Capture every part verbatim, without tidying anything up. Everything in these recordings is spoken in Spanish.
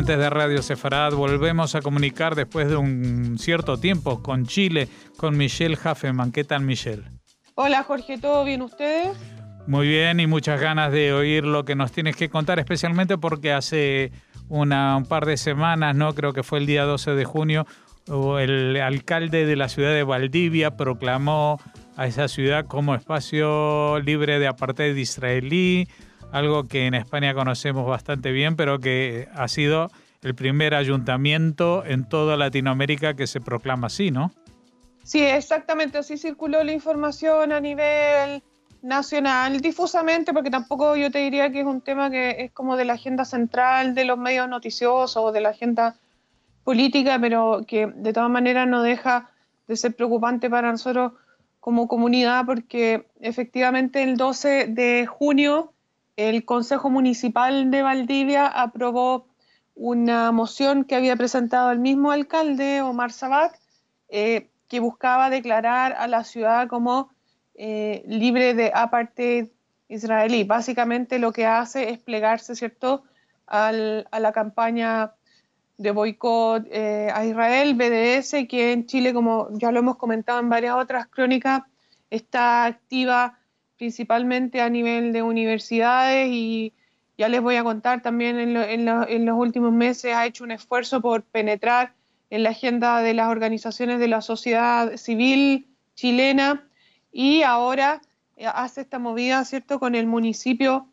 oyentes de Radio Sefarad, volvemos a comunicar después de un cierto tiempo con Chile, con Michelle Hafemann. ¿Qué tal, Michelle? Hola, Jorge, ¿todo bien ustedes? Muy bien, y muchas ganas de oír lo que nos tienes que contar, especialmente porque hace una, un par de semanas, ¿no? Creo que fue el día doce de junio, el alcalde de la ciudad de Valdivia proclamó a esa ciudad como espacio libre de apartheid israelí, algo que en España conocemos bastante bien, pero que ha sido el primer ayuntamiento en toda Latinoamérica que se proclama así, ¿no? Sí, exactamente, así circuló la información a nivel nacional, difusamente, porque tampoco yo te diría que es un tema que es como de la agenda central de los medios noticiosos o de la agenda política, pero que de todas maneras no deja de ser preocupante para nosotros como comunidad, porque efectivamente el doce de junio el Consejo Municipal de Valdivia aprobó una moción que había presentado el mismo alcalde, Omar Sabat, eh, que buscaba declarar a la ciudad como eh, libre de apartheid israelí. Básicamente lo que hace es plegarse, ¿cierto?, al, a la campaña de boicot eh, a Israel, B D S, que en Chile, como ya lo hemos comentado en varias otras crónicas, está activa principalmente a nivel de universidades, y ya les voy a contar también en, lo, en, lo, en los últimos meses ha hecho un esfuerzo por penetrar en la agenda de las organizaciones de la sociedad civil chilena, y ahora hace esta movida, ¿cierto?, con el municipio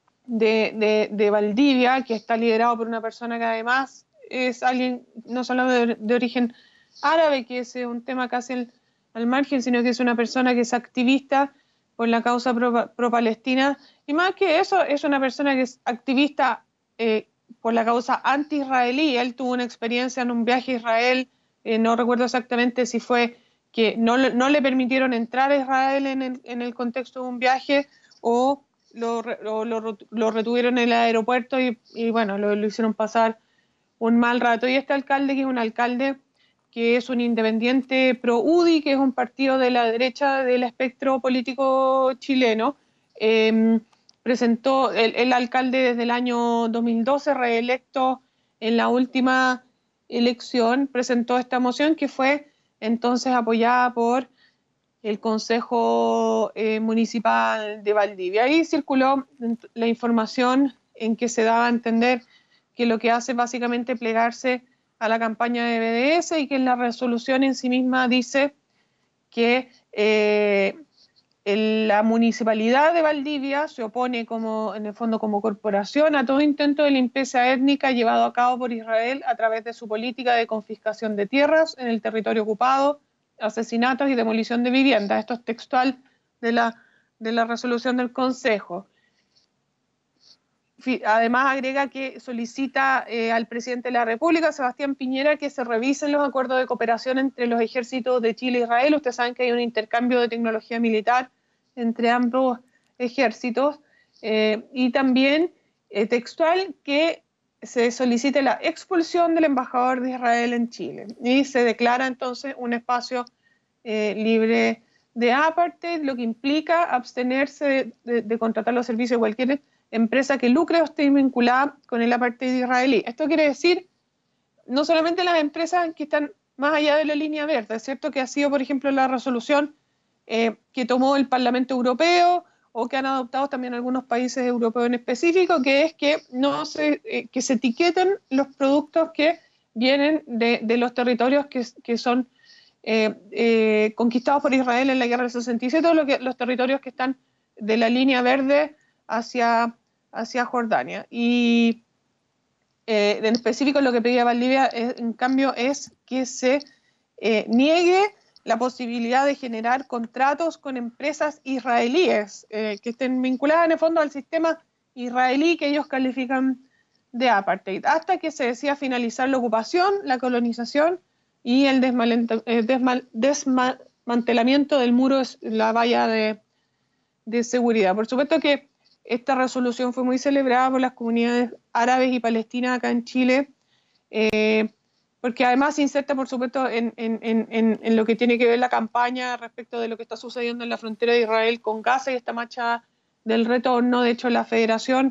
de, de, de Valdivia, que está liderado por una persona que además es alguien no solo de, de origen árabe, que es un tema casi al, al margen, sino que es una persona que es activista por la causa pro-palestina, pro y más que eso, es una persona que es activista eh, por la causa anti-israelí. Él tuvo una experiencia en un viaje a Israel, eh, no recuerdo exactamente si fue que no, no le permitieron entrar a Israel en el, en el contexto de un viaje, o lo, lo, lo, lo retuvieron en el aeropuerto y, y bueno, lo, lo hicieron pasar un mal rato. Y este alcalde, que es un alcalde que es un independiente pro-U D I, que es un partido de la derecha del espectro político chileno, eh, presentó, el, el alcalde desde el año dos mil doce, reelecto en la última elección, presentó esta moción que fue entonces apoyada por el Consejo eh, Municipal de Valdivia. Ahí circuló la información en que se daba a entender que lo que hace es básicamente plegarse a la campaña de B D S, y que en la resolución en sí misma dice que eh, el, la Municipalidad de Valdivia se opone como, en el fondo, como corporación a todo intento de limpieza étnica llevado a cabo por Israel a través de su política de confiscación de tierras en el territorio ocupado, asesinatos y demolición de viviendas. Esto es textual de la, de la resolución del Consejo. Además agrega que solicita eh, al presidente de la República, Sebastián Piñera, que se revisen los acuerdos de cooperación entre los ejércitos de Chile e Israel. Ustedes saben que hay un intercambio de tecnología militar entre ambos ejércitos, eh, y también eh, textual que se solicite la expulsión del embajador de Israel en Chile, y se declara entonces un espacio eh, libre de apartheid, lo que implica abstenerse de, de, de contratar los servicios de cualquier empresa que lucre o esté vinculada con el apartheid israelí. Esto quiere decir no solamente las empresas que están más allá de la línea verde, es cierto que ha sido, por ejemplo, la resolución eh, que tomó el Parlamento Europeo, o que han adoptado también algunos países europeos en específico, que es que no se, eh, que se etiqueten los productos que vienen de, de los territorios que, que son eh, eh, conquistados por Israel en la guerra del sesenta y siete, lo que, los territorios que están de la línea verde hacia, hacia Jordania. Y eh, en específico lo que pedía Valdivia, es, en cambio, es que se eh, niegue la posibilidad de generar contratos con empresas israelíes eh, que estén vinculadas en el fondo al sistema israelí que ellos califican de apartheid, hasta que se decida finalizar la ocupación, la colonización y el desmantelamiento del muro, la valla de, de seguridad. Por supuesto que esta resolución fue muy celebrada por las comunidades árabes y palestinas acá en Chile, eh, porque además se inserta, por supuesto, en, en, en, en lo que tiene que ver la campaña respecto de lo que está sucediendo en la frontera de Israel con Gaza y esta marcha del retorno. De hecho, la Federación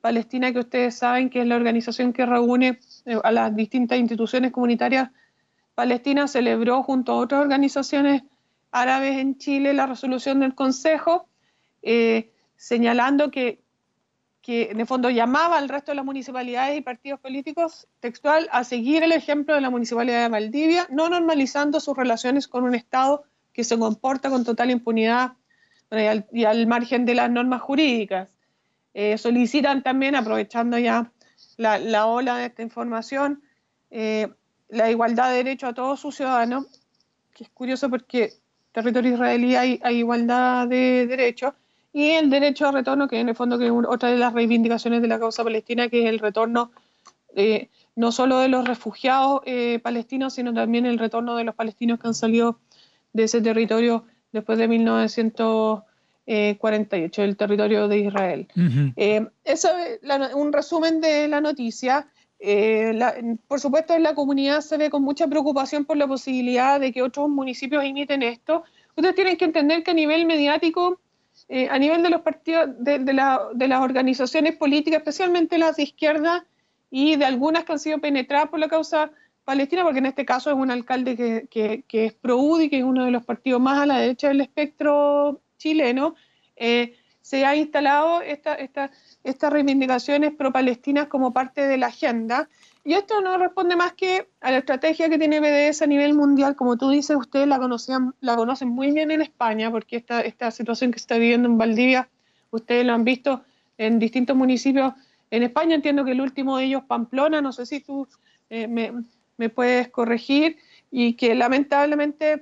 Palestina, que ustedes saben que es la organización que reúne a las distintas instituciones comunitarias palestinas, celebró junto a otras organizaciones árabes en Chile la resolución del Consejo, eh, señalando que, que en el fondo llamaba al resto de las municipalidades y partidos políticos textual a seguir el ejemplo de la Municipalidad de Valdivia, no normalizando sus relaciones con un Estado que se comporta con total impunidad y al, y al margen de las normas jurídicas. Eh, solicitan también, aprovechando ya la, la ola de esta información, eh, la igualdad de derecho a todos sus ciudadanos, que es curioso porque en territorio israelí hay, hay igualdad de derechos, y el derecho a retorno, que en el fondo que es otra de las reivindicaciones de la causa palestina, que es el retorno eh, no solo de los refugiados eh, palestinos, sino también el retorno de los palestinos que han salido de ese territorio después de mil novecientos cuarenta y ocho, el territorio de Israel. Uh-huh. Eh, eso es la, un resumen de la noticia. Eh, la, por supuesto, en la comunidad se ve con mucha preocupación por la posibilidad de que otros municipios imiten esto. Ustedes tienen que entender que a nivel mediático, eh, a nivel de los partidos, de, de, la, de las organizaciones políticas, especialmente las de izquierda y de algunas que han sido penetradas por la causa palestina, porque en este caso es un alcalde que, que, que es pro-U D I, que es uno de los partidos más a la derecha del espectro chileno, eh, se ha instalado esta, esta, estas reivindicaciones pro-palestinas como parte de la agenda, y esto no responde más que a la estrategia que tiene B D S a nivel mundial. Como tú dices, ustedes la conocían, la conocen muy bien en España, porque esta, esta situación que se está viviendo en Valdivia, ustedes lo han visto en distintos municipios en España. Entiendo que el último de ellos, Pamplona, no sé si tú eh, me, me puedes corregir, y que lamentablemente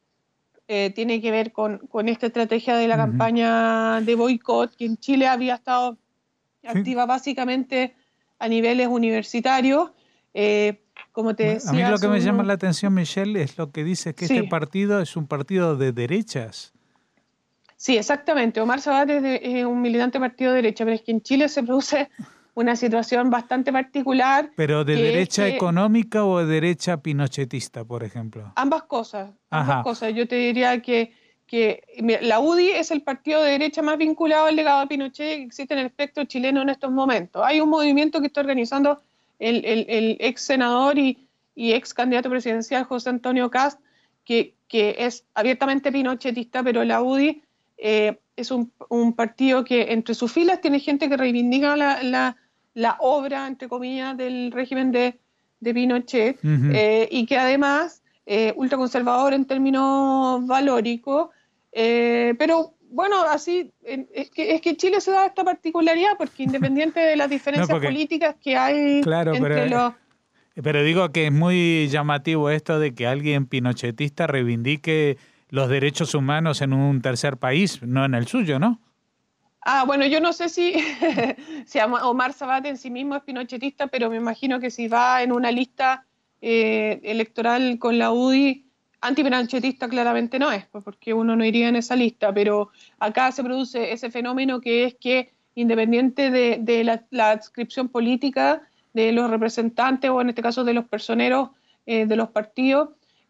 Eh, tiene que ver con, con esta estrategia de la uh-huh. campaña de boicot, que en Chile había estado activa sí. básicamente a niveles universitarios. Eh, como te decía, a mí lo que son... me llama la atención, Michelle, es lo que dice que sí. este partido es un partido de derechas. Sí, exactamente. Omar Sabat es, de, es un militante partido de derecha, pero es que en Chile se produce una situación bastante particular. ¿Pero de derecha que, económica o de derecha pinochetista, por ejemplo? Ambas cosas, ambas Ajá. cosas. Yo te diría que, que la U D I es el partido de derecha más vinculado al legado de Pinochet que existe en el espectro chileno en estos momentos. Hay un movimiento que está organizando el, el, el ex senador y, y ex candidato presidencial José Antonio Kast, que, que es abiertamente pinochetista, pero la U D I eh, es un, un partido que entre sus filas tiene gente que reivindica la... la la obra, entre comillas, del régimen de, de Pinochet, uh-huh. eh, y que además, eh, ultraconservador en términos valóricos, eh, pero bueno, así, eh, es, que, es que Chile se da esta particularidad, porque independiente de las diferencias no, porque, políticas que hay claro, entre pero, los... Pero digo que es muy llamativo esto de que alguien pinochetista reivindique los derechos humanos en un tercer país, no en el suyo, ¿no? Ah, bueno, yo no sé si, si Omar Sabat en sí mismo es pinochetista, pero me imagino que si va en una lista eh, electoral con la U D I, antipinochetista claramente no es, porque uno no iría en esa lista, pero acá se produce ese fenómeno que es que independiente de, de la, la adscripción política de los representantes, o en este caso de los personeros eh, de los partidos,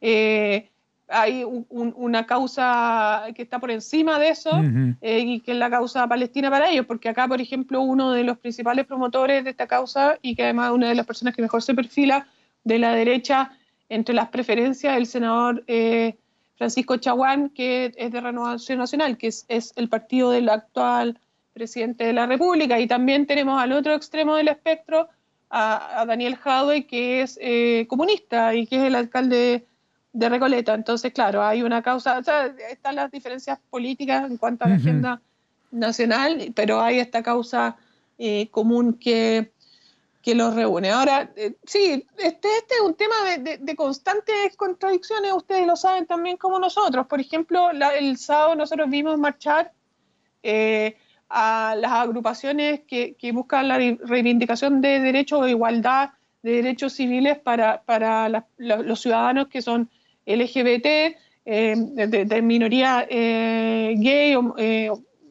eh, hay un, un, una causa que está por encima de eso, uh-huh. eh, y que es la causa palestina para ellos, porque acá, por ejemplo, uno de los principales promotores de esta causa, y que además una de las personas que mejor se perfila de la derecha entre las preferencias, el senador eh, Francisco Chaguán, que es de Renovación Nacional, que es, es el partido del actual presidente de la República, y también tenemos al otro extremo del espectro a, a Daniel Jadwe, que es eh, comunista y que es el alcalde de Recoleta. Entonces, claro, hay una causa, o sea, están las diferencias políticas en cuanto a la uh-huh. agenda nacional, pero hay esta causa eh, común que, que los reúne. Ahora, eh, sí, este, este es un tema de, de, de constantes contradicciones, ustedes lo saben también como nosotros. Por ejemplo, la, el sábado nosotros vimos marchar eh, a las agrupaciones que, que buscan la reivindicación de derechos o igualdad de derechos civiles para, para la, la, los ciudadanos que son L G B T, eh, de, de minoría eh, gay, o, eh,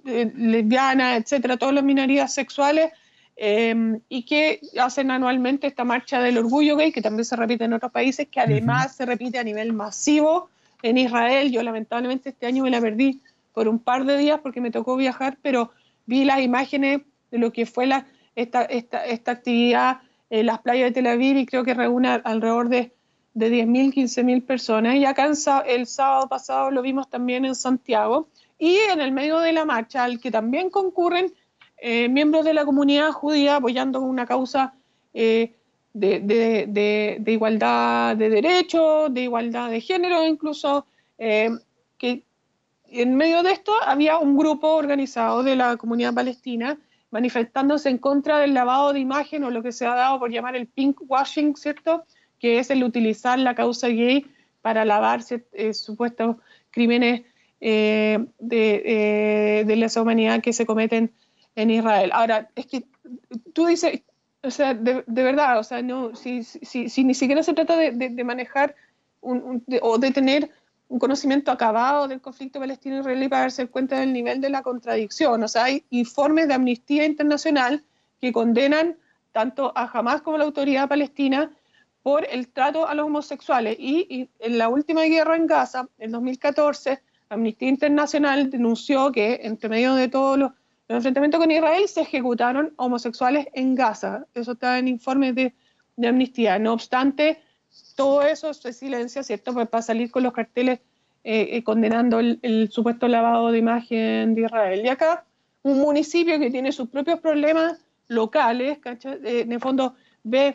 lesbiana, etcétera, todas las minorías sexuales, eh, y que hacen anualmente esta marcha del orgullo gay, que también se repite en otros países, que además uh-huh. se repite a nivel masivo en Israel. Yo lamentablemente este año me la perdí por un par de días porque me tocó viajar, pero vi las imágenes de lo que fue la, esta, esta, esta actividad en las playas de Tel Aviv y creo que reúne alrededor de, de diez mil, quince mil personas. Y acá en, el sábado pasado lo vimos también en Santiago. Y en el medio de la marcha, al que también concurren eh, miembros de la comunidad judía apoyando una causa eh, de, de, de, de igualdad de derechos, de igualdad de género incluso, eh, que en medio de esto había un grupo organizado de la comunidad palestina manifestándose en contra del lavado de imagen o lo que se ha dado por llamar el pink washing, ¿cierto? Que es el utilizar la causa gay para lavar eh, supuestos crímenes eh, de, eh, de lesa humanidad que se cometen en Israel. Ahora, es que tú dices, o sea, de, de verdad, o sea, no, si, si, si ni siquiera se trata de, de, de manejar un, un, de, o de tener un conocimiento acabado del conflicto palestino-israelí para darse cuenta del nivel de la contradicción. O sea, hay informes de Amnistía Internacional que condenan tanto a Hamás como a la autoridad palestina por el trato a los homosexuales. Y, y en la última guerra en Gaza, en dos mil catorce, Amnistía Internacional denunció que entre medio de todos los, los enfrentamientos con Israel se ejecutaron homosexuales en Gaza. Eso está en informes de, de Amnistía. No obstante, todo eso se silencia, ¿cierto? Pues para salir con los carteles eh, eh, condenando el, el supuesto lavado de imagen de Israel. Y acá, un municipio que tiene sus propios problemas locales, ¿cachai? Eh, en el fondo ve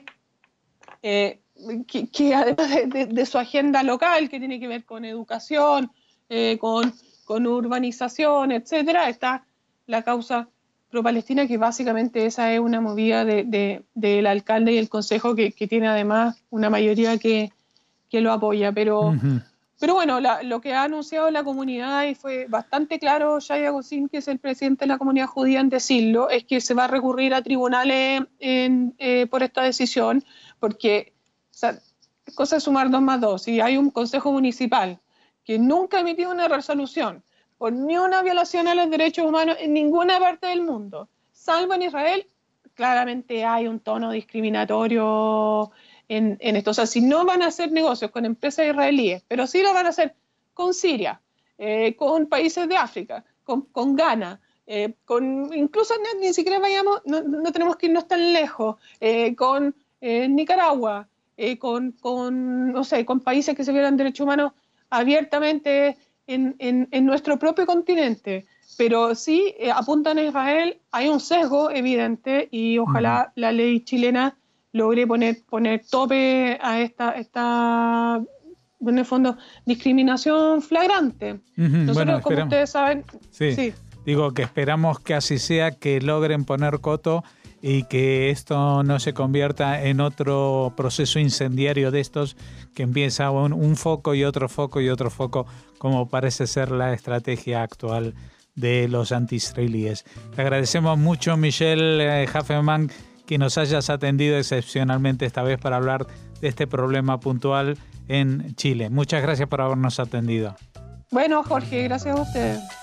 eh, que, que además de, de, de su agenda local, que tiene que ver con educación, eh, con, con urbanización, etcétera, está la causa pro-palestina, que básicamente esa es una movida de, de, del alcalde y el consejo que, que tiene además una mayoría que, que lo apoya. Pero, uh-huh. pero bueno, la, lo que ha anunciado la comunidad, y fue bastante claro Shai Agosin, que es el presidente de la comunidad judía, en decirlo, es que se va a recurrir a tribunales en, eh, por esta decisión, porque o sea, cosa de sumar dos más dos. Si hay un consejo municipal que nunca ha emitido una resolución por ni una violación a los derechos humanos en ninguna parte del mundo, salvo en Israel, claramente hay un tono discriminatorio en, en esto. O sea, si no van a hacer negocios con empresas israelíes, pero sí lo van a hacer con Siria, eh, con países de África, con, con Ghana, eh, con, incluso ni, ni siquiera vayamos, no, no tenemos que irnos tan lejos, eh, con eh, Nicaragua, eh, con, con, no sé, con países que se violan derechos humanos abiertamente En, en, en nuestro propio continente, pero sí eh, apuntan a Israel, hay un sesgo evidente y ojalá uh-huh. la ley chilena logre poner, poner tope a esta, esta, en el fondo, discriminación flagrante. Uh-huh. Nosotros, bueno, como ustedes saben... Sí. sí, digo que esperamos que así sea, que logren poner coto y que esto no se convierta en otro proceso incendiario de estos que empieza un, un foco y otro foco y otro foco, como parece ser la estrategia actual de los anti-israelíes. Te agradecemos mucho, Michelle Hafemann, que nos hayas atendido excepcionalmente esta vez para hablar de este problema puntual en Chile. Muchas gracias por habernos atendido. Bueno, Jorge, gracias a ustedes.